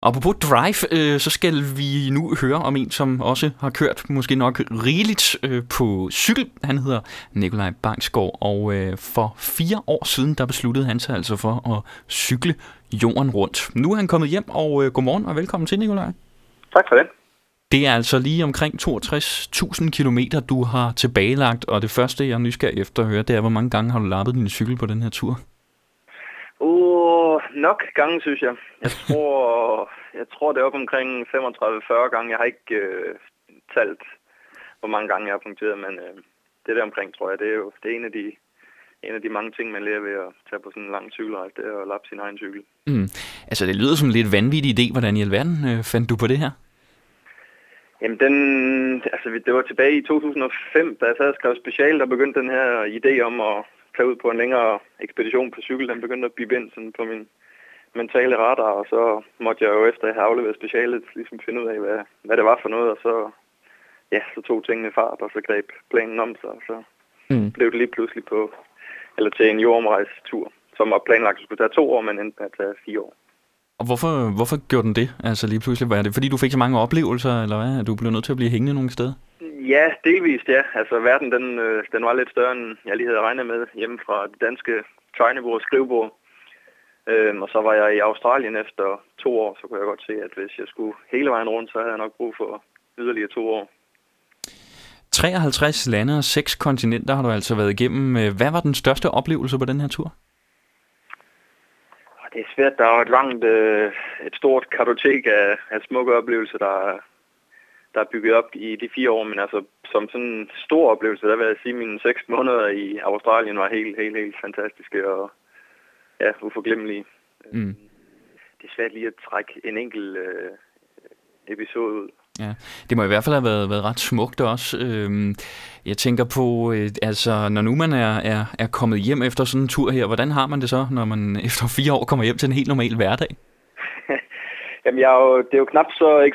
Apropos drive, så skal vi nu høre om en, som også har kørt måske nok rigeligt på cykel. Han hedder Nikolaj Bangsgaard, og for 4 år siden, der besluttede han sig altså for at cykle jorden rundt. Nu er han kommet hjem, og godmorgen og velkommen til, Nikolaj. Tak for det. Det er altså lige omkring 62.000 kilometer, du har tilbagelagt, og det første, jeg er nysgerrig efter at høre, det er, hvor mange gange har du lappet din cykel på den her tur? Nok gange, synes jeg. Jeg tror, det er op omkring 35-40 gange. Jeg har ikke talt, hvor mange gange jeg har punkteret, men det der omkring, tror jeg, det er en af de mange ting, man lærer ved at tage på sådan en lang cykelrejse, det er at lappe sin egen cykel. Altså, det lyder som en lidt vanvittig idé. Hvordan i alverden fandt du på det her? Jamen, det var tilbage i 2005, da jeg sad og skrev special, der begyndte den her idé om at tage ud på en længere ekspedition på cykel. Den begyndte at bibe ind sådan på min mentale radar, og så måtte jeg jo efter at have afleveret specialet ligesom finde ud af, hvad det var for noget, og så tog tingene fart, og så greb planen om sig, og så blev det lige pludselig til en jordomrejsetur, som var planlagt at skulle tage 2 år, men endte med at tage 4 år. Og hvorfor gjorde den det? Altså lige pludselig, var det fordi du fik så mange oplevelser, eller hvad? Du blev nødt til at blive hængende nogle steder? Ja, delvist ja. Altså verden, den var lidt større, end jeg lige havde regnet med hjemme fra det danske træniveau og skrivebord. Og så var jeg i Australien efter 2 år, så kunne jeg godt se, at hvis jeg skulle hele vejen rundt, så havde jeg nok brug for yderligere 2 år. 53 lande og 6 kontinenter har du altså været igennem. Hvad var den største oplevelse på den her tur? Det er svært. Der er et stort kartotek af smukke oplevelser, der er bygget op i de 4 år, men altså som sådan en stor oplevelse, der vil jeg sige, at mine 6 måneder i Australien var helt fantastiske og uforglemmelige. Det er svært lige at trække en enkelt episode ud. Ja, det må i hvert fald have været ret smukt også. Jeg tænker på, altså når nu man er kommet hjem efter sådan en tur her, hvordan har man det så, når man efter 4 år kommer hjem til en helt normal hverdag? Jamen det er jo knap så